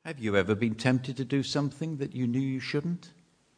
Have you ever been tempted to do something that you knew you shouldn't?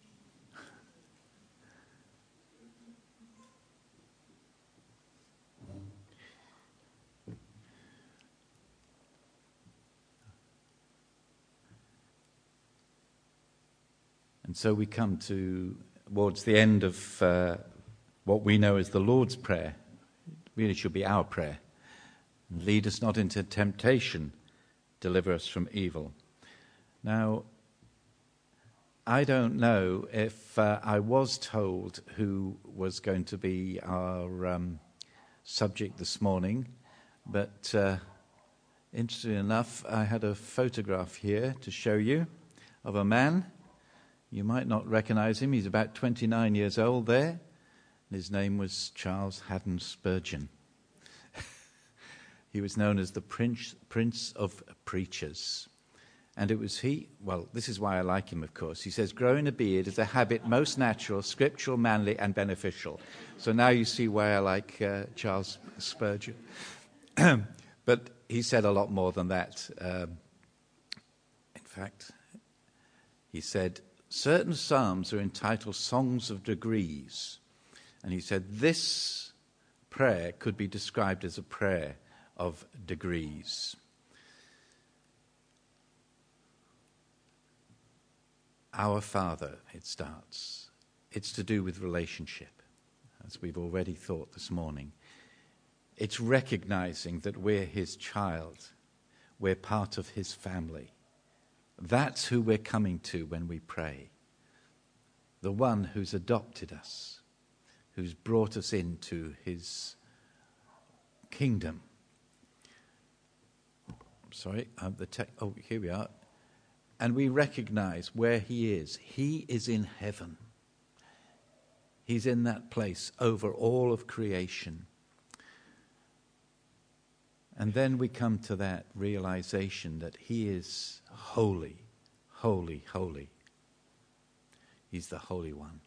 And so we come towards the end of what we know as the Lord's Prayer. It really should be our prayer. Lead us not into temptation, deliver us from evil. Now, I don't know if I was told who was going to be our subject this morning, but interestingly enough, I had a photograph here to show you of a man. You might not recognize him. He's about 29 years old there. His name was Charles Haddon Spurgeon. He was known as the Prince of Preachers. And it was he, well, this is why I like him, of course. He says, growing a beard is a habit most natural, scriptural, manly, and beneficial. So now you see why I like Charles Spurgeon. But he said a lot more than that. In fact, he said, certain psalms are entitled Songs of Degrees. And he said, this prayer could be described as a prayer of degrees. Our Father, it starts. It's to do with relationship, as we've already thought this morning. It's recognizing that we're his child. We're part of his family. That's who we're coming to when we pray. The one who's adopted us, who's brought us into his kingdom. Here we are. And we recognize where he is. He is in heaven. He's in that place over all of creation. And then we come to that realization that he is holy, holy, holy. He's the Holy One.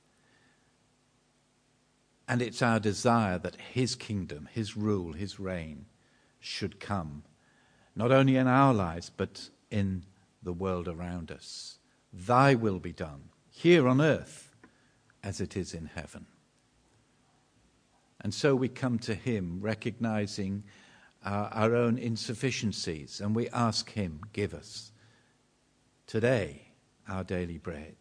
And it's our desire that his kingdom, his rule, his reign should come, not only in our lives, but in the world around us. Thy will be done, here on earth, as it is in heaven. And so we come to him, recognizing our own insufficiencies, and we ask him, give us today our daily bread.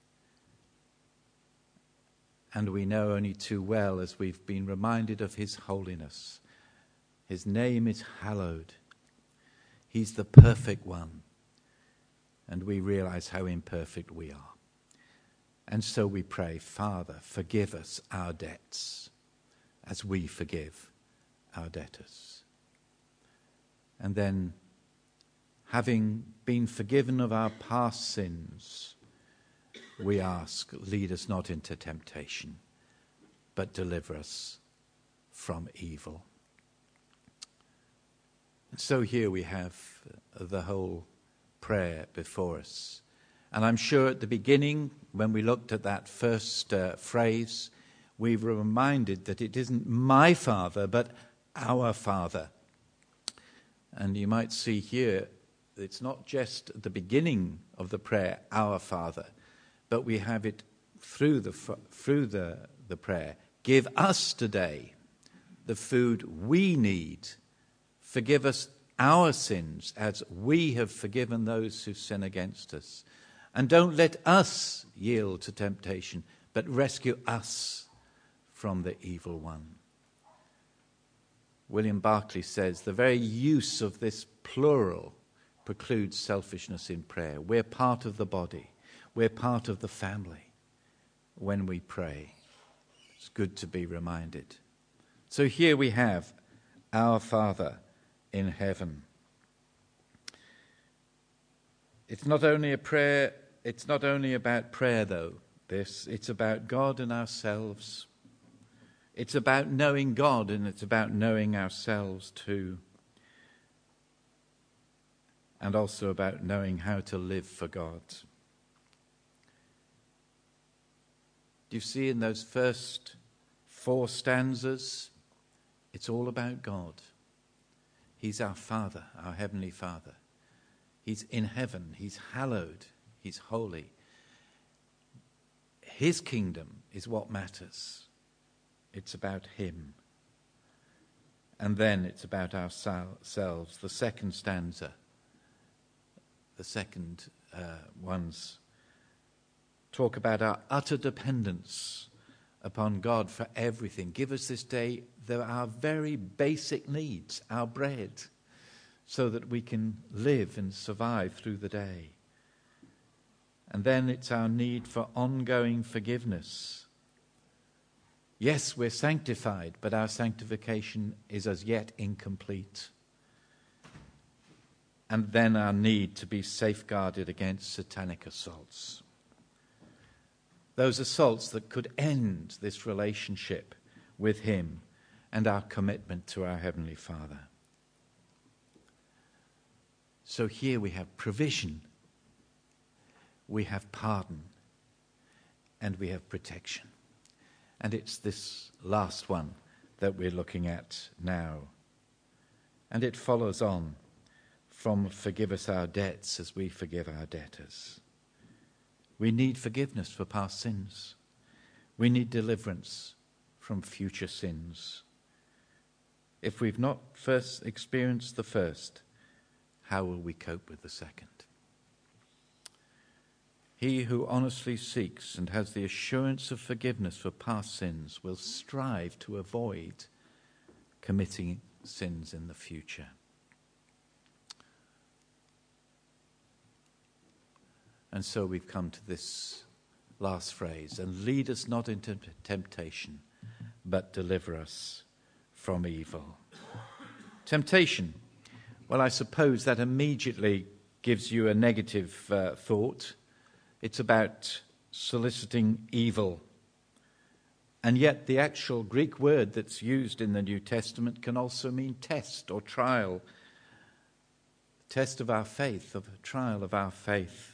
And we know only too well, as we've been reminded of his holiness. His name is hallowed. He's the perfect one. And we realize how imperfect we are. And so we pray, Father, forgive us our debts as we forgive our debtors. And then, having been forgiven of our past sins, we ask, lead us not into temptation, but deliver us from evil. And so here we have the whole prayer before us. And I'm sure at the beginning, when we looked at that first phrase, we were reminded that it isn't my Father, but our Father. And you might see here, it's not just at the beginning of the prayer, our Father, but we have it through the prayer. Give us today the food we need. Forgive us our sins as we have forgiven those who sin against us. And don't let us yield to temptation, but rescue us from the evil one. William Barclay says the very use of this plural precludes selfishness in prayer. We're part of the body. We're part of the family when we pray. It's good to be reminded. So here we have our Father in heaven. It's not only a prayer, it's not only about prayer though, it's about God and ourselves. It's about knowing God, and it's about knowing ourselves too. And also about knowing how to live for God. Do you see in those first 4 stanzas, it's all about God. He's our Father, our Heavenly Father. He's in heaven. He's hallowed. He's holy. His kingdom is what matters. It's about him. And then it's about ourselves. The second stanza, the second ones talk about our utter dependence upon God for everything. Give us this day our very basic needs, our bread, so that we can live and survive through the day. And then it's our need for ongoing forgiveness. Yes, we're sanctified, but our sanctification is as yet incomplete. And then our need to be safeguarded against satanic assaults. Those assaults that could end this relationship with him and our commitment to our Heavenly Father. So here we have provision, we have pardon, and we have protection. And it's this last one that we're looking at now. And it follows on from forgive us our debts as we forgive our debtors. We need forgiveness for past sins. We need deliverance from future sins. If we've not first experienced the first, how will we cope with the second? He who honestly seeks and has the assurance of forgiveness for past sins will strive to avoid committing sins in the future. And so we've come to this last phrase, and lead us not into temptation, but deliver us from evil. Temptation. Well, I suppose that immediately gives you a negative thought. It's about soliciting evil. And yet the actual Greek word that's used in the New Testament can also mean test or trial. Test of our faith, of a trial of our faith.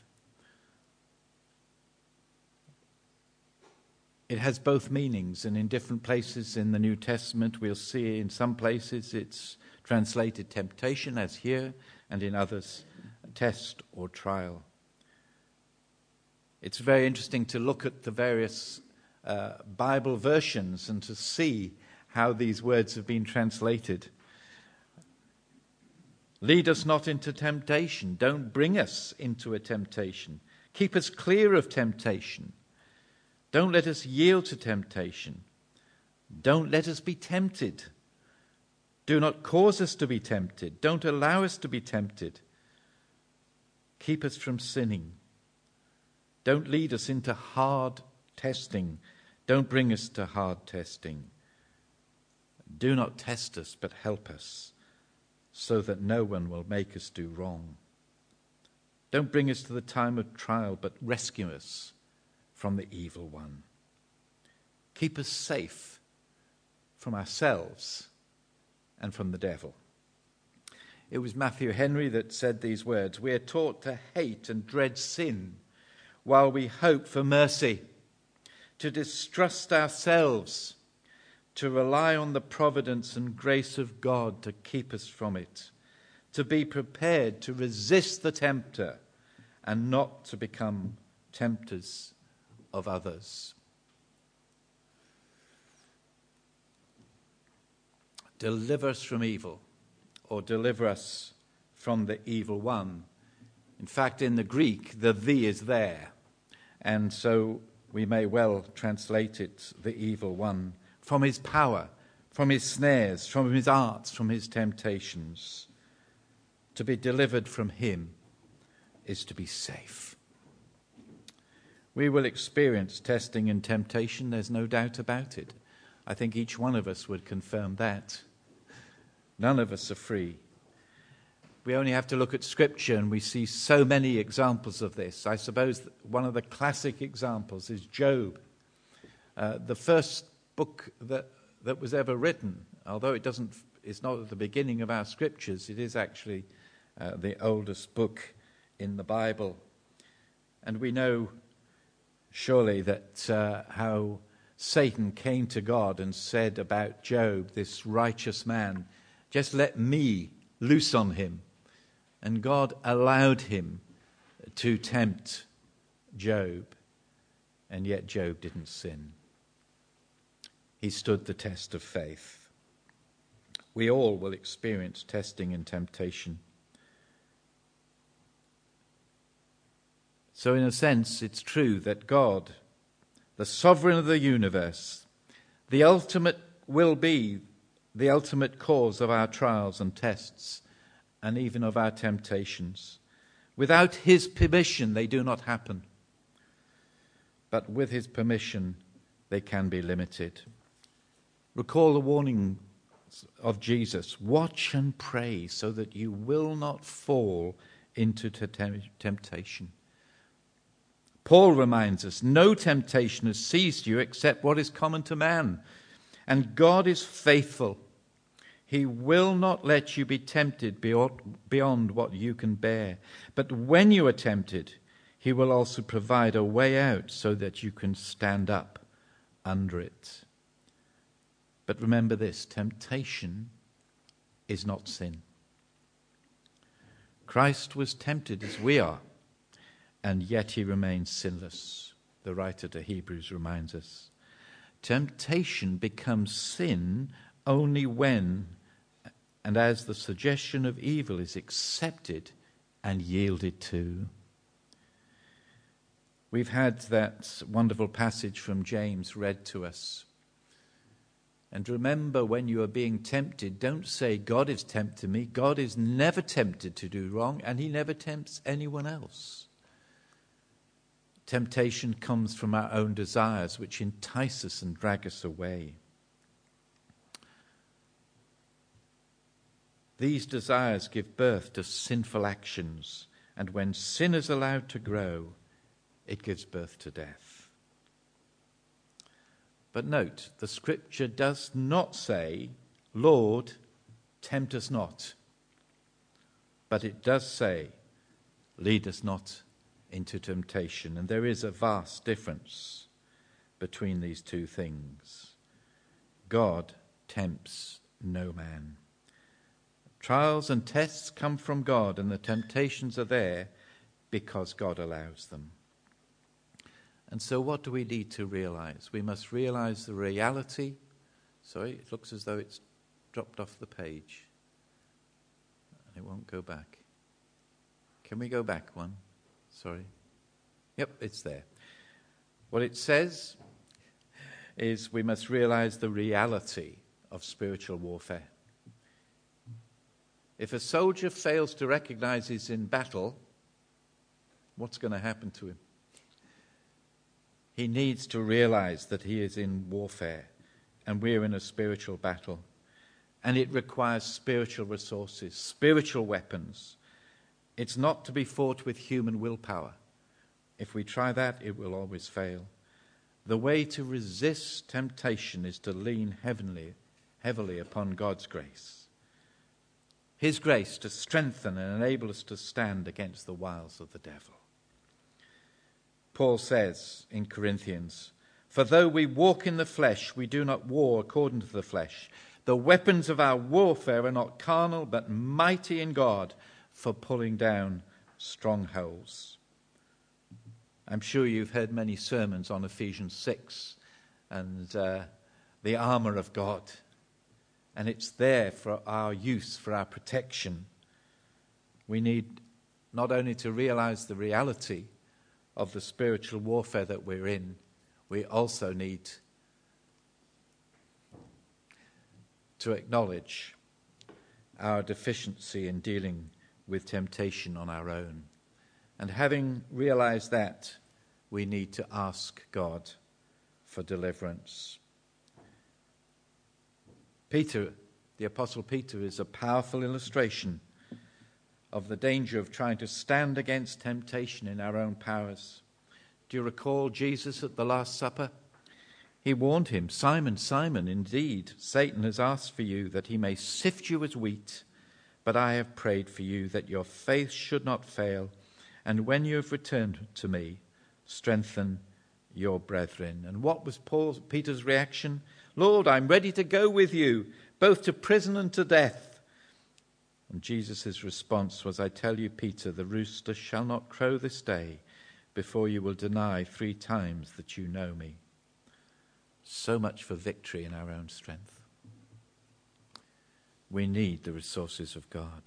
It has both meanings, and in different places in the New Testament we'll see in some places it's translated temptation, as here, and in others test or trial. It's very interesting to look at the various Bible versions and to see how these words have been translated. Lead us not into temptation. Don't bring us into a temptation. Keep us clear of temptation. Don't let us yield to temptation. Don't let us be tempted. Do not cause us to be tempted. Don't allow us to be tempted. Keep us from sinning. Don't lead us into hard testing. Don't bring us to hard testing. Do not test us, but help us, so that no one will make us do wrong. Don't bring us to the time of trial, but rescue us from the evil one. Keep us safe from ourselves and from the devil. It was Matthew Henry that said these words: we are taught to hate and dread sin while we hope for mercy, to distrust ourselves, to rely on the providence and grace of God to keep us from it, to be prepared to resist the tempter and not to become tempters of others. Deliver us from evil, or deliver us from the evil one. In fact, in the Greek, the "the" is there, and so we may well translate it, the evil one, from his power, from his snares, from his arts, from his temptations. To be delivered from him is to be safe. We will experience testing and temptation, there's no doubt about it. I think each one of us would confirm that. None of us are free. We only have to look at Scripture and we see so many examples of this. I suppose one of the classic examples is Job. The first book that was ever written, although it's not at the beginning of our Scriptures, it is actually the oldest book in the Bible. And we know surely that how Satan came to God and said about Job, this righteous man, just let me loose on him And God allowed him to tempt Job, and yet Job didn't sin. He stood the test of faith. We all will experience testing and temptation. So in a sense, it's true that God, the sovereign of the universe, the ultimate will be the ultimate cause of our trials and tests, and even of our temptations. Without his permission, they do not happen. But with his permission, they can be limited. Recall the warning of Jesus: watch and pray so that you will not fall into temptation. Paul reminds us, no temptation has seized you except what is common to man. And God is faithful. He will not let you be tempted beyond what you can bear. But when you are tempted, he will also provide a way out so that you can stand up under it. But remember this, temptation is not sin. Christ was tempted as we are, and yet he remains sinless. The writer to Hebrews reminds us. Temptation becomes sin only when and as the suggestion of evil is accepted and yielded to. We've had that wonderful passage from James read to us. And remember, when you are being tempted, don't say, God is tempting me. God is never tempted to do wrong, and he never tempts anyone else. Temptation comes from our own desires, which entice us and drag us away. These desires give birth to sinful actions, and when sin is allowed to grow, it gives birth to death. But note, the scripture does not say, Lord, tempt us not. But it does say, lead us not into temptation. And there is a vast difference between these two things. God tempts no man. Trials and tests come from God, and the temptations are there because God allows them. And so what do we need to realize? We must realize the reality. Sorry, it looks as though it's dropped off the page. And it won't go back. Can we go back one? Sorry. Yep, it's there. What it says is we must realize the reality of spiritual warfare. If a soldier fails to recognize he's in battle, what's going to happen to him? He needs to realize that he is in warfare and we're in a spiritual battle. And it requires spiritual resources, spiritual weapons. It's not to be fought with human willpower. If we try that, it will always fail. The way to resist temptation is to lean heavily upon God's grace. His grace to strengthen and enable us to stand against the wiles of the devil. Paul says in Corinthians, for though we walk in the flesh, we do not war according to the flesh. The weapons of our warfare are not carnal, but mighty in God for pulling down strongholds. I'm sure you've heard many sermons on Ephesians 6 and the armour of God. And it's there for our use, for our protection. We need not only to realize the reality of the spiritual warfare that we're in, we also need to acknowledge our deficiency in dealing with temptation on our own. And having realized that, we need to ask God for deliverance. Peter, the Apostle Peter, is a powerful illustration of the danger of trying to stand against temptation in our own powers. Do you recall Jesus at the Last Supper? He warned him, Simon, Simon, indeed, Satan has asked for you that he may sift you as wheat, but I have prayed for you that your faith should not fail, and when you have returned to me, strengthen your brethren. And what was Peter's reaction? Lord, I'm ready to go with you, both to prison and to death. And Jesus' response was, I tell you, Peter, the rooster shall not crow this day before you will deny 3 times that you know me. So much for victory in our own strength. We need the resources of God.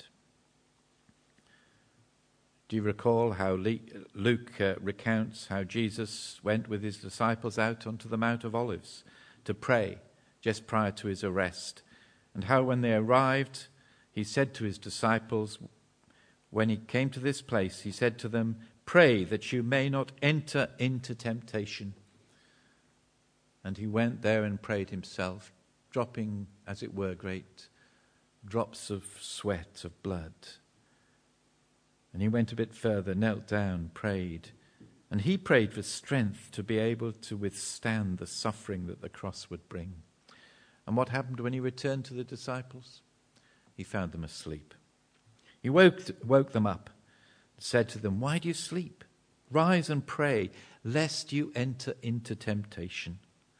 Do you recall how Luke recounts how Jesus went with his disciples out onto the Mount of Olives to pray just prior to his arrest, and how when they arrived, he said to his disciples, when he came to this place, he said to them, pray that you may not enter into temptation. And he went there and prayed himself, dropping, as it were, great drops of sweat, of blood. And he went a bit further, knelt down, prayed. And he prayed for strength to be able to withstand the suffering that the cross would bring. And what happened when he returned to the disciples? He found them asleep. He woke them up and said to them, why do you sleep? Rise and pray, lest you enter into temptation.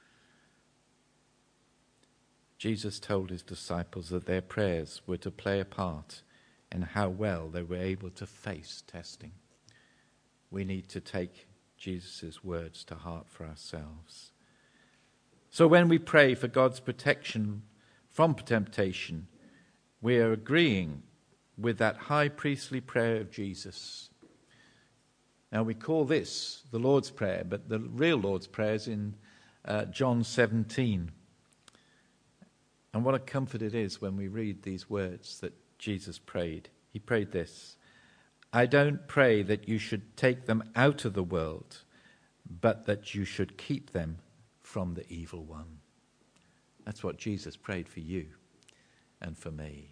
Jesus told his disciples that their prayers were to play a part in how well they were able to face testing. We need to take Jesus' words to heart for ourselves. So when we pray for God's protection from temptation, we are agreeing with that high priestly prayer of Jesus. Now we call this the Lord's Prayer, but the real Lord's Prayer is in John 17. And what a comfort it is when we read these words that Jesus prayed. He prayed this, I don't pray that you should take them out of the world, but that you should keep them from the evil one. That's what Jesus prayed for you and for me.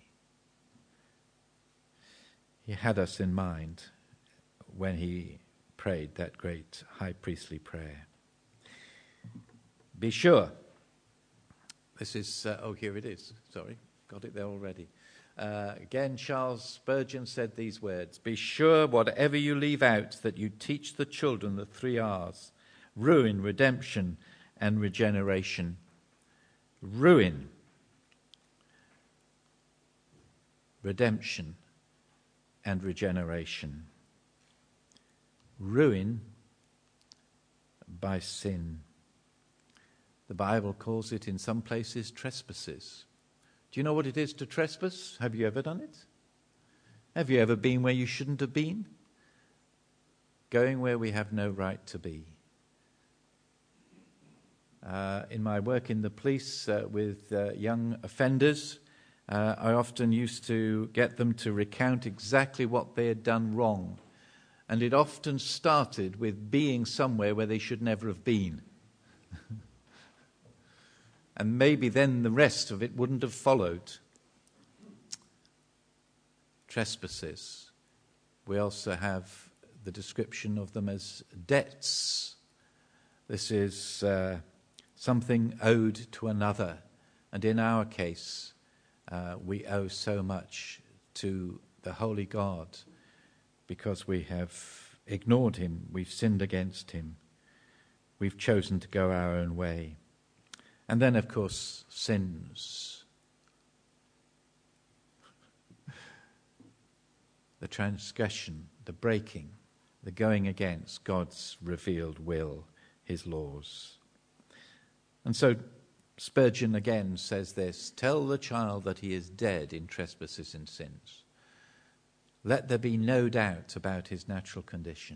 He had us in mind when he prayed that great high priestly prayer. Be sure. This is, here it is. Sorry, got it there already. Again, Charles Spurgeon said these words, be sure whatever you leave out that you teach the children the 3 R's, ruin, redemption, and regeneration. Ruin, redemption, and regeneration. Ruin by sin. The Bible calls it in some places trespasses. Do you know what it is to trespass? Have you ever done it? Have you ever been where you shouldn't have been? Going where we have no right to be. In my work in the police with young offenders, I often used to get them to recount exactly what they had done wrong. And it often started with being somewhere where they should never have been. And maybe then the rest of it wouldn't have followed. Trespasses. We also have the description of them as debts. This is something owed to another. And in our case, we owe so much to the Holy God because we have ignored him, we've sinned against him, we've chosen to go our own way. And then, of course, sins. The transgression, the breaking, the going against God's revealed will, his laws. And so Spurgeon again says this, tell the child that he is dead in trespasses and sins. Let there be no doubt about his natural condition.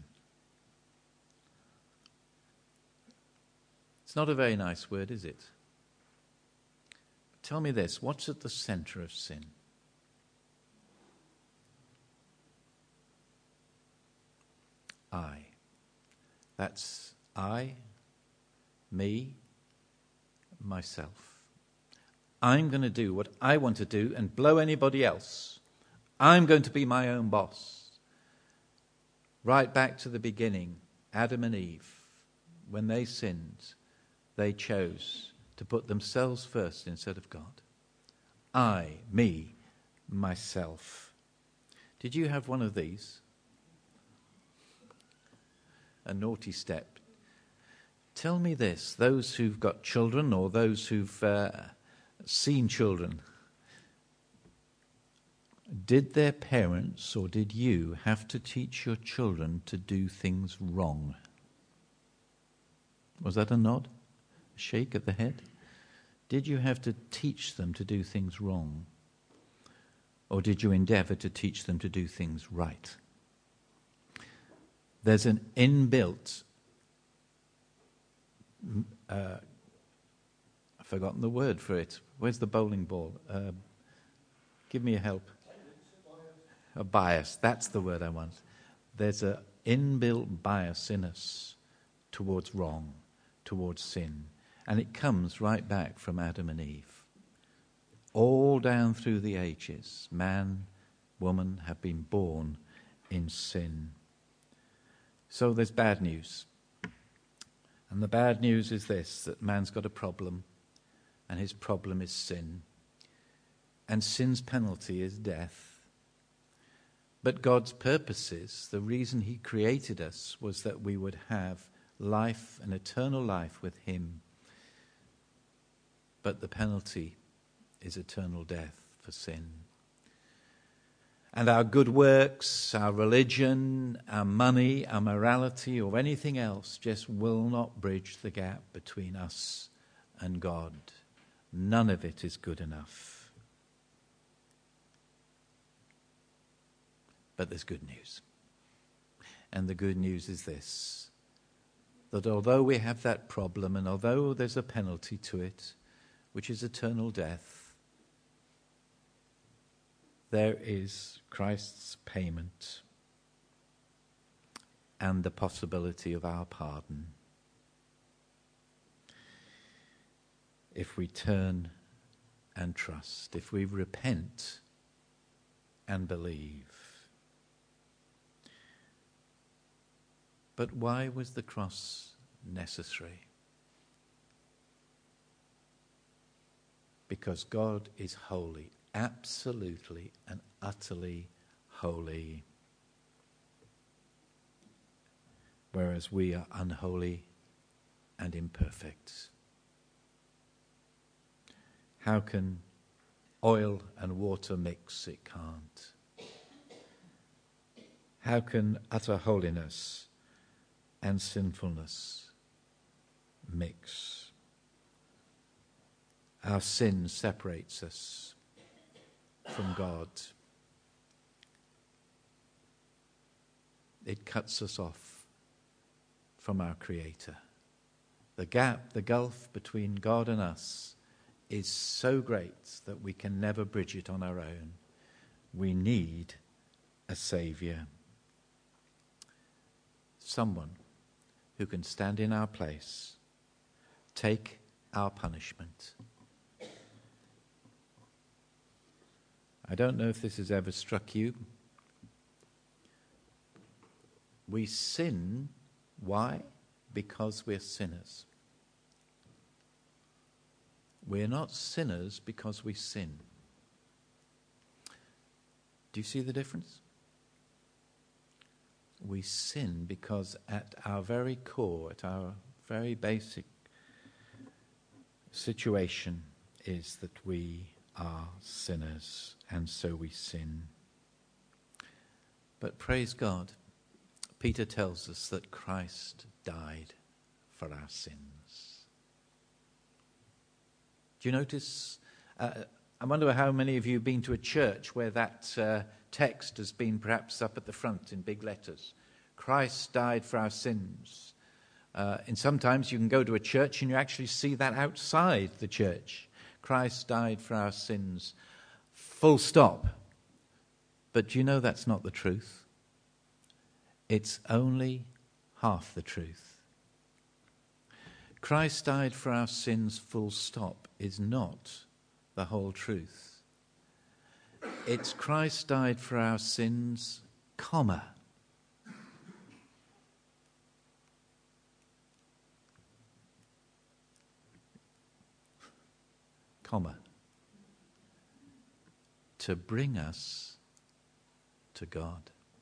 It's not a very nice word, is it? Tell me this, what's at the center of sin? I. That's I, me, myself. I'm going to do what I want to do and blow anybody else. I'm going to be my own boss. Right back to the beginning, Adam and Eve, when they sinned, they chose to put themselves first instead of God. I, me, myself. Did you have one of these? A naughty step. Tell me this, those who've got children or those who've seen children, Did their parents or did you have to teach your children to do things wrong? Was that a nod? A shake of the head? Did you have to teach them to do things wrong? Or did you endeavour to teach them to do things right? There's an inbuilt, I've forgotten the word for it. Where's the bowling ball? Give me a help. A bias, that's the word I want. There's an inbuilt bias in us towards wrong, towards sin. And it comes right back from Adam and Eve. All down through the ages, man, woman have been born in sin. So there's bad news. And the bad news is this, that man's got a problem, and his problem is sin. And sin's penalty is death. But God's purposes, the reason he created us, was that we would have life, an eternal life with him. But the penalty is eternal death for sin. And our good works, our religion, our money, our morality, or anything else just will not bridge the gap between us and God. None of it is good enough. But there's good news. And the good news is this, that although we have that problem and although there's a penalty to it, which is eternal death, there is Christ's payment and the possibility of our pardon if we turn and trust, if we repent and believe. But why was the cross necessary? Because God is holy, absolutely and utterly holy, whereas we are unholy and imperfect. How can oil and water mix? It can't. How can utter holiness and sinfulness mix? Our sin separates us from God. It cuts us off from our Creator. The gap, the gulf between God and us is so great that we can never bridge it on our own. We need a Saviour. Someone who can stand in our place, take our punishment. I don't know if this has ever struck you. We sin. Why? Because we're sinners. We're not sinners because we sin. Do you see the difference? We sin because at our very core, at our very basic situation is that we are sinners, and so we sin. But praise God, Peter tells us that Christ died for our sins. Do you notice? I wonder how many of you have been to a church where that text has been perhaps up at the front in big letters. Christ died for our sins. And sometimes you can go to a church and you actually see that outside the church. Christ died for our sins. Full stop. But do you know that's not the truth? It's only half the truth. Christ died for our sins, full stop, is not the whole truth. It's Christ died for our sins, comma. Comma. To bring us to God.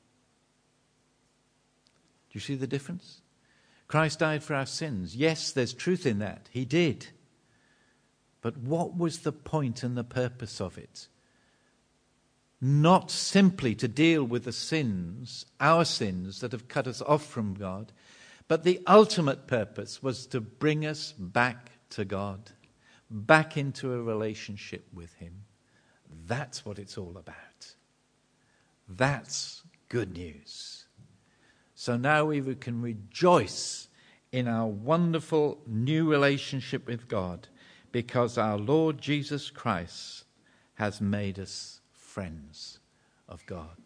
Do you see the difference? Christ died for our sins. Yes, there's truth in that. He did. But what was the point and the purpose of it? not simply to deal with the sins, our sins that have cut us off from God, but the ultimate purpose was to bring us back to God, back into a relationship with him. That's what it's all about. That's good news. So now we can rejoice in our wonderful new relationship with God, because our Lord Jesus Christ has made us friends of God.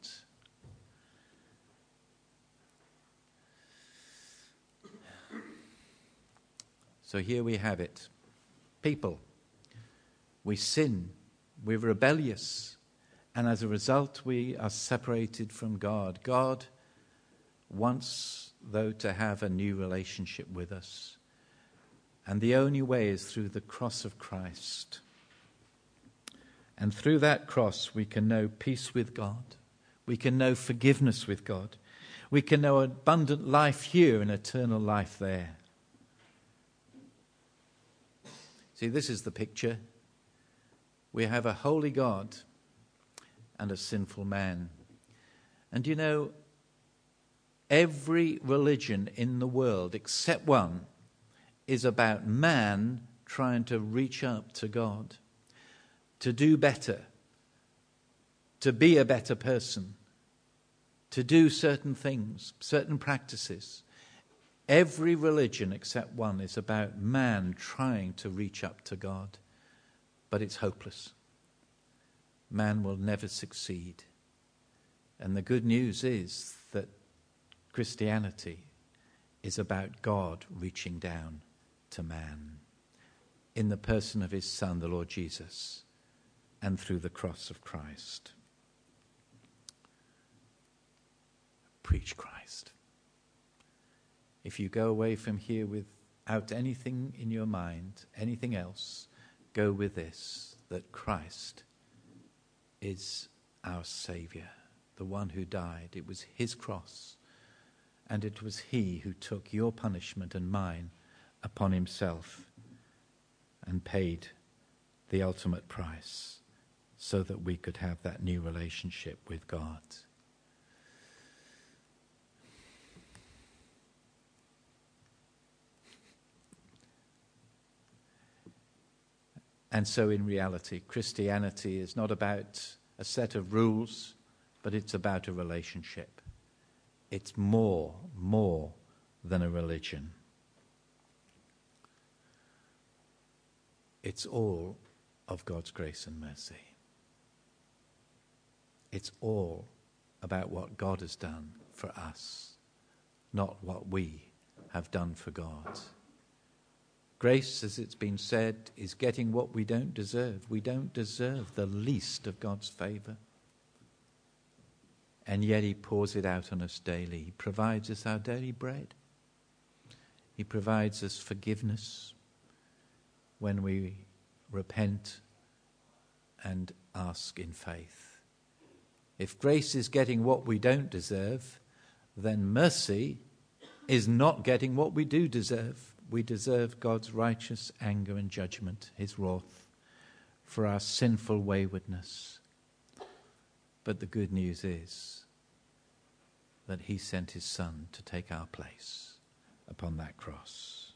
So here we have it. People, we sin, we're rebellious, and as a result we are separated from God. God wants, though, to have a new relationship with us. And the only way is through the cross of Christ. And through that cross we can know peace with God. We can know forgiveness with God. We can know abundant life here and eternal life there. See, this is the picture. We have a holy God and a sinful man. And you know, every religion in the world except one is about man trying to reach up to God, to do better, to be a better person, to do certain things, certain practices. Every religion except one is about man trying to reach up to God, but it's hopeless. Man will never succeed. And the good news is that Christianity is about God reaching down to man in the person of his Son, the Lord Jesus, and through the cross of Christ. Preach Christ. If you go away from here without anything in your mind, anything else, go with this, that Christ is our Saviour, the one who died. It was his cross, and it was he who took your punishment and mine upon himself and paid the ultimate price so that we could have that new relationship with God. And so in reality, Christianity is not about a set of rules, but it's about a relationship. It's more than a religion. It's all of God's grace and mercy. It's all about what God has done for us, not what we have done for God. Grace, as it's been said, is getting what we don't deserve. We don't deserve the least of God's favour. And yet he pours it out on us daily. He provides us our daily bread. He provides us forgiveness when we repent and ask in faith. If grace is getting what we don't deserve, then mercy is not getting what we do deserve. We deserve God's righteous anger and judgment, his wrath, for our sinful waywardness. But the good news is that he sent his Son to take our place upon that cross.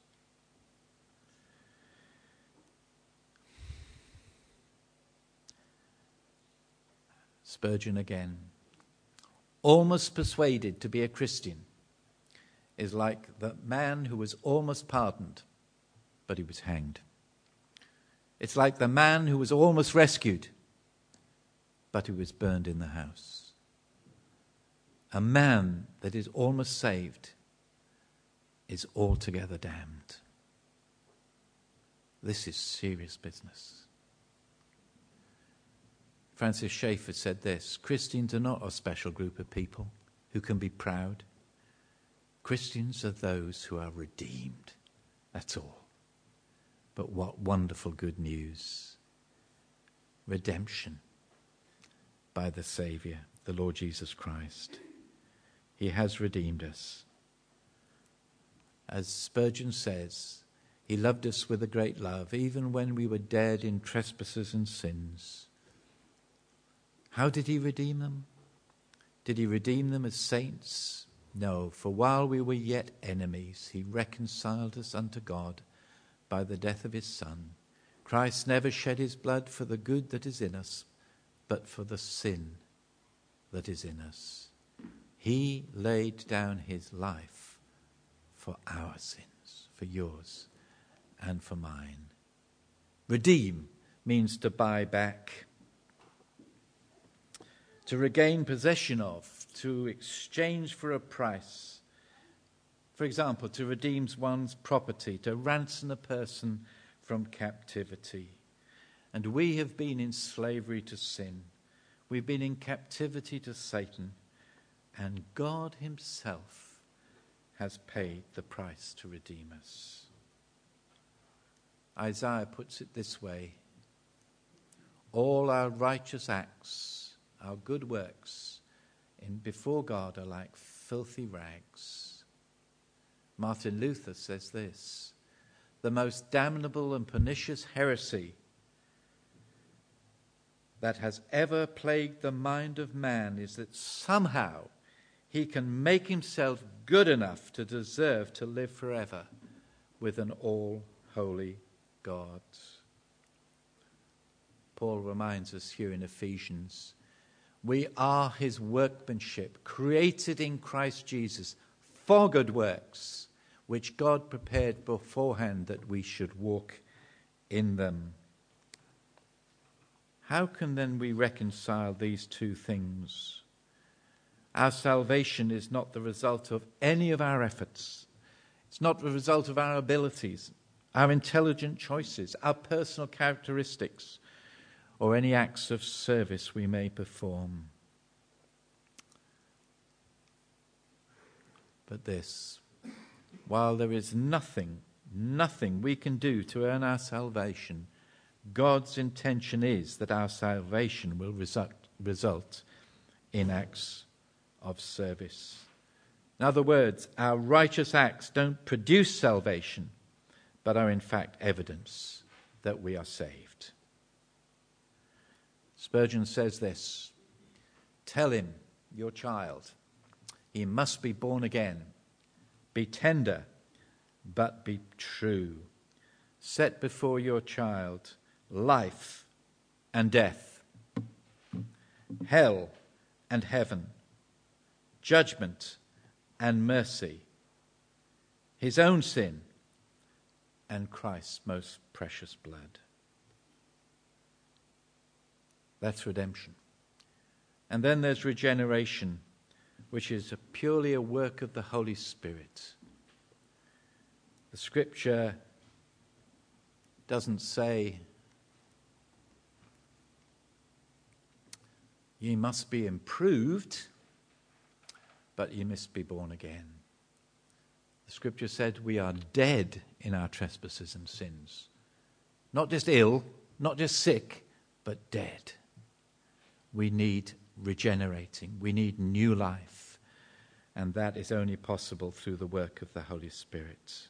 Spurgeon again. Almost persuaded to be a Christian is like the man who was almost pardoned, but he was hanged. It's like the man who was almost rescued, but who was burned in the house. A man that is almost saved is altogether damned. This is serious business. Francis Schaeffer said this: Christians are not a special group of people who can be proud. Christians are those who are redeemed. That's all. But what wonderful good news. Redemption by the Saviour, the Lord Jesus Christ. He has redeemed us. As Spurgeon says, he loved us with a great love, even when we were dead in trespasses and sins. How did he redeem them? Did he redeem them as saints? No, for while we were yet enemies, he reconciled us unto God by the death of his Son. Christ never shed his blood for the good that is in us, but for the sin that is in us. He laid down his life for our sins, for yours and for mine. Redeem means to buy back, to regain possession of, to exchange for a price. For example, to redeem one's property, to ransom a person from captivity. And we have been in slavery to sin. We've been in captivity to Satan. And God himself has paid the price to redeem us. Isaiah puts it this way: all our righteous acts, our good works, before God are like filthy rags. Martin Luther says this: the most damnable and pernicious heresy that has ever plagued the mind of man is that somehow he can make himself good enough to deserve to live forever with an all-holy God. Paul reminds us here in Ephesians, we are his workmanship, created in Christ Jesus for good works, which God prepared beforehand that we should walk in them. How can then we reconcile these two things? Our salvation is not the result of any of our efforts. It's not the result of our abilities, our intelligent choices, our personal characteristics, or any acts of service we may perform. But this, while there is nothing we can do to earn our salvation, God's intention is that our salvation will result in acts of service. In other words, our righteous acts don't produce salvation, but are in fact evidence that we are saved. Spurgeon says this: tell him, your child, he must be born again. Be tender, but be true. Set before your child life and death, hell and heaven, judgment and mercy, his own sin and Christ's most precious blood. That's redemption. And then there's regeneration, which is purely a work of the Holy Spirit. The scripture doesn't say ye must be improved, but ye must be born again. The scripture said we are dead in our trespasses and sins. Not just ill, not just sick, but dead. We need regenerating. We need new life. And that is only possible through the work of the Holy Spirit.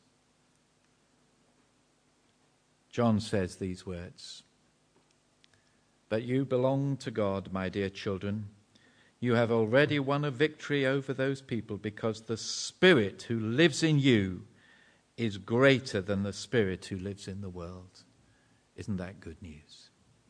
John says these words: but you belong to God, my dear children. You have already won a victory over those people, because the Spirit who lives in you is greater than the spirit who lives in the world. Isn't that good news?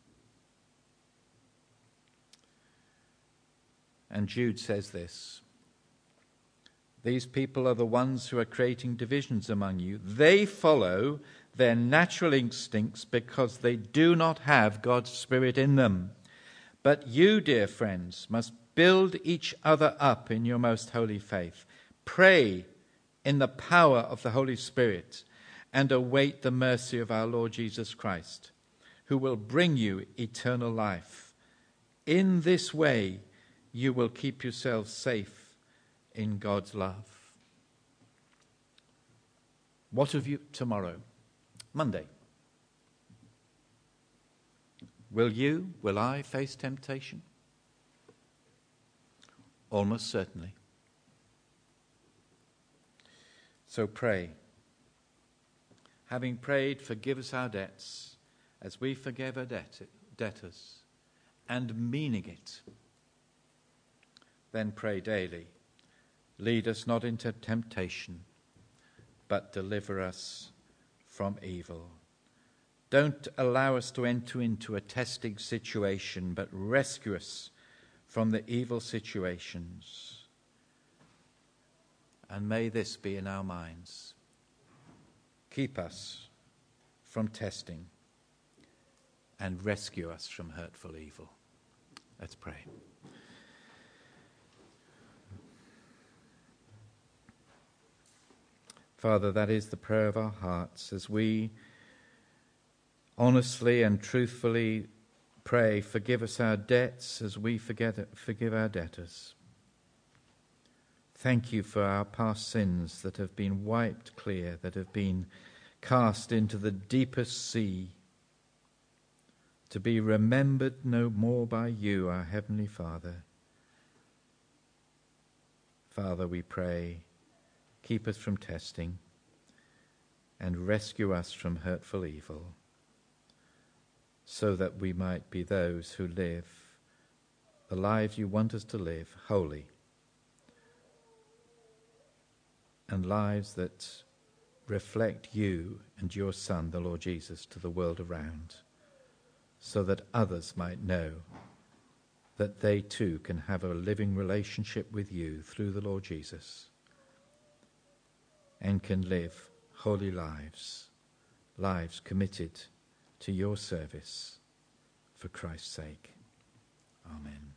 And Jude says this: these people are the ones who are creating divisions among you. They follow their natural instincts because they do not have God's Spirit in them. But you, dear friends, must build each other up in your most holy faith. Pray in the power of the Holy Spirit and await the mercy of our Lord Jesus Christ, who will bring you eternal life. In this way, you will keep yourselves safe in God's love. What have you tomorrow? Monday. Will I face temptation? Almost certainly. So pray. Having prayed, forgive us our debts, as we forgive our debtors. and meaning it. Then pray daily, lead us not into temptation, but deliver us from evil. Don't allow us to enter into a testing situation, but rescue us from the evil situations. And may this be in our minds. Keep us from testing and rescue us from hurtful evil. Let's pray. Father, that is the prayer of our hearts as we honestly and truthfully pray, forgive us our debts as we forgive our debtors. Thank you for our past sins that have been wiped clear, that have been cast into the deepest sea, to be remembered no more by you, our Heavenly Father. Father, we pray, keep us from testing and rescue us from hurtful evil, so that we might be those who live the lives you want us to live, holy, and lives that reflect you and your Son, the Lord Jesus, to the world around, so that others might know that they too can have a living relationship with you through the Lord Jesus and can live holy lives, lives committed to your service for Christ's sake. Amen.